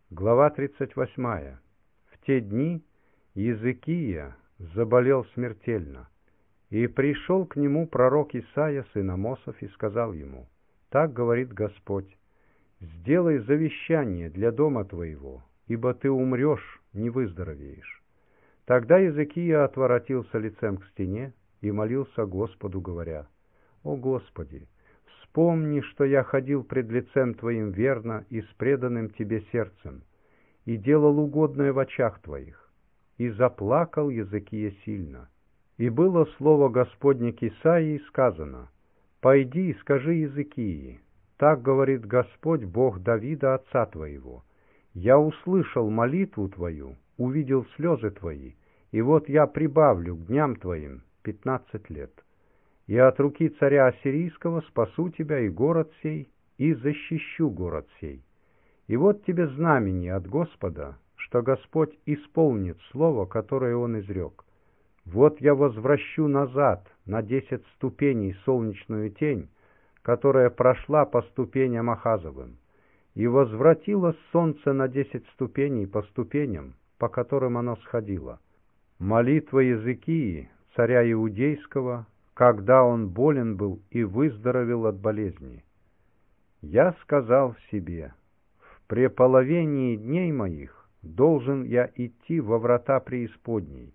Глава 38. В те дни Иезекия заболел смертельно, и пришел к нему пророк Исаия, сын Амосов, и сказал ему: «Так говорит Господь: сделай завещание для дома твоего, ибо ты умрешь, не выздоровеешь». Тогда Иезекия отворотился лицем к стене и молился Господу, говоря: «О Господи, вспомни, что я ходил пред лицем Твоим верно и с преданным Тебе сердцем, и делал угодное в очах Твоих». И заплакал Иезекия сильно. И было слово Господне к Исаии сказано: «Пойди и скажи Иезекии: так говорит Господь, Бог Давида, отца твоего: я услышал молитву твою, увидел слезы твои, и вот я прибавлю к дням твоим 15 лет. И от руки царя ассирийского спасу тебя и город сей, и защищу город сей. И вот тебе знамение от Господа, что Господь исполнит слово, которое Он изрек. Вот я возвращу назад на 10 ступеней солнечную тень, которая прошла по ступеням Ахазовым, и возвратилось солнце на 10 ступеней по ступеням, по которым оно сходило». Молитва Иезекии, царя Иудейского, когда он болен был и выздоровел от болезни. «Я сказал в себе: в преполовении дней моих должен я идти во врата преисподней.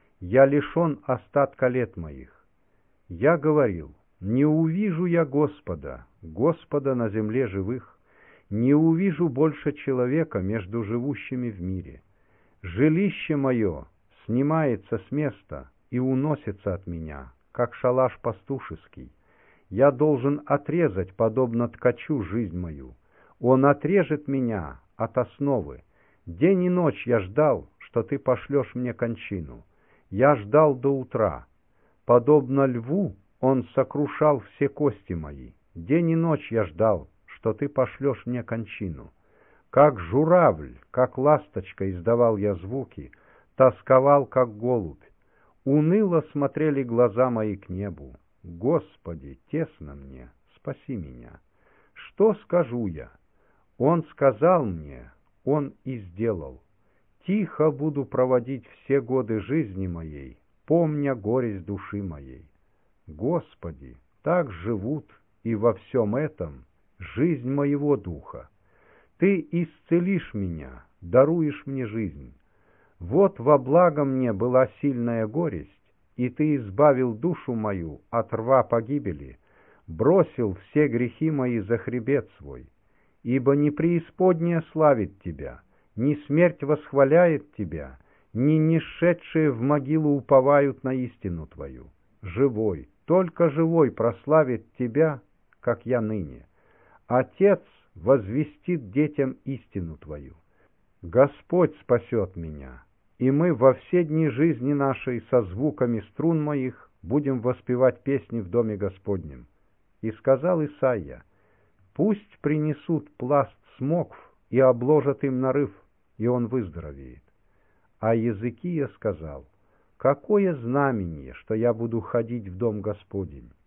Я лишен остатка лет моих. Я говорил: не увижу я Господа, Господа на земле живых, не увижу больше человека между живущими в мире. Жилище мое снимается с места и уносится от меня, как шалаш пастушеский. Я должен отрезать, подобно ткачу, жизнь мою. Он отрежет меня от основы. День и ночь я ждал, что ты пошлешь мне кончину. Я ждал до утра. Подобно льву он сокрушал все кости мои. День и ночь я ждал, что ты пошлешь мне кончину. Как журавль, как ласточка издавал я звуки, тосковал, как голубь. Уныло смотрели глаза мои к небу. Господи, тесно мне, спаси меня. Что скажу я? Он сказал мне, Он и сделал. Тихо буду проводить все годы жизни моей, помня горесть души моей. Господи, так живут и во всем этом жизнь моего духа. Ты исцелишь меня, даруешь мне жизнь. Вот во благо мне была сильная горесть, и ты избавил душу мою от рва погибели, бросил все грехи мои за хребет свой. Ибо не преисподняя славит тебя, ни смерть восхваляет тебя, ни нишедшие в могилу уповают на истину твою. Живой, только живой прославит тебя, как я ныне. Отец возвестит детям истину твою. Господь спасет меня, и мы во все дни жизни нашей со звуками струн моих будем воспевать песни в доме Господнем. И сказал Исаия: пусть принесут пласт смокв и обложат им нарыв, и он выздоровеет. А Иезекия сказал: какое знамение, что я буду ходить в дом Господень?